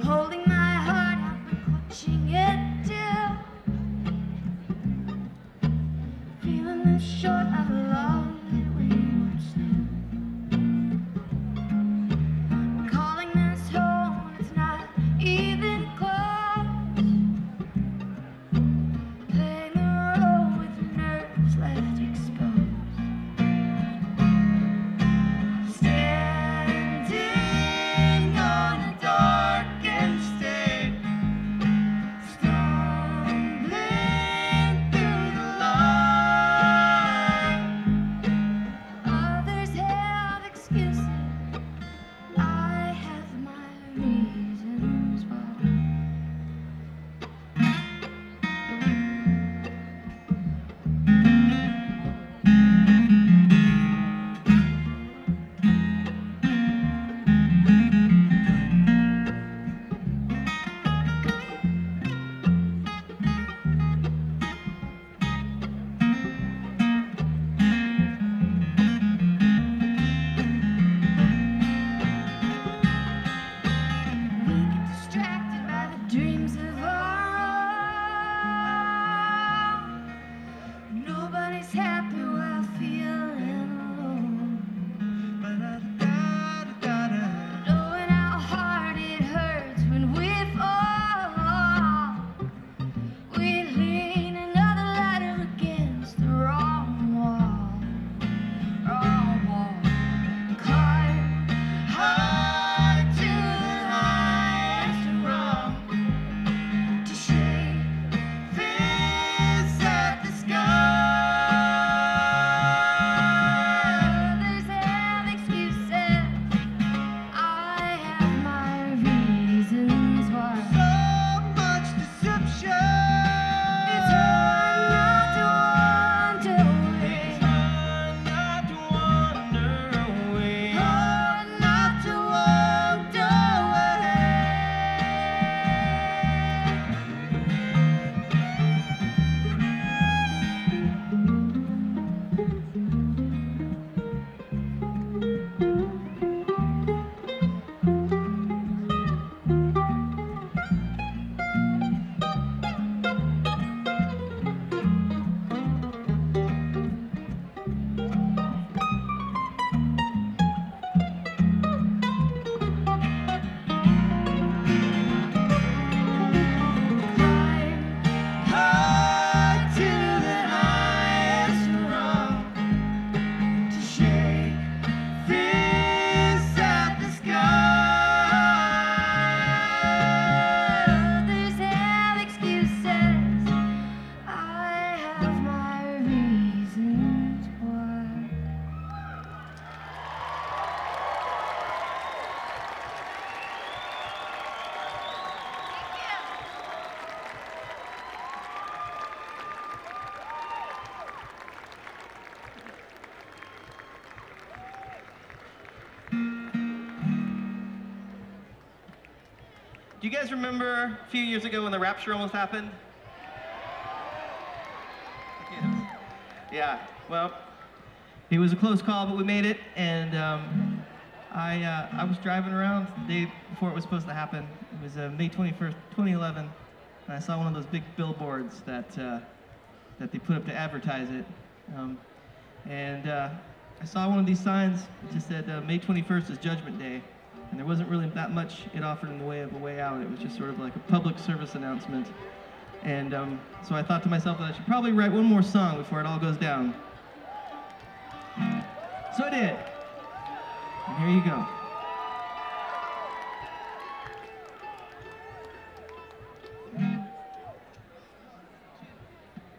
holding my heart, I've been clutching it till feeling this short of love that we once knew. I'm calling this home, it's not even close. Playing the role with nerves left exposed. Standing on a darkened stage, stumbling through the light. Others have excuses, I have my reasons why. We get distracted by the dreams of our own. Nobody's happy while feeling alone. Knowing how hard it hurts when we fall, we lean another ladder against the wrong wall. Wrong wall. Climb high to the highest rung to shake fists at the sky. Others have excuses, I have my reasons why. So much deception. It's hard not to wonder away. Hard not to wonder away. Hard not to wonder away. Climb high to the highest rung to shake fists at the sky. Others have excuses, I have my reasons why. Do you guys remember a few years ago when the Rapture almost happened? Yes. Yeah, well, it was a close call, but we made it, and I was driving around the day before it was supposed to happen. It was May 21st, 2011, and I saw one of those big billboards that they put up to advertise it. I saw one of these signs. It just said May 21st is Judgment Day, and there wasn't really that much it offered in the way of a way out. It was just sort of like a public service announcement. And so I thought to myself that I should probably write one more song before it all goes down. So I did. And here you go.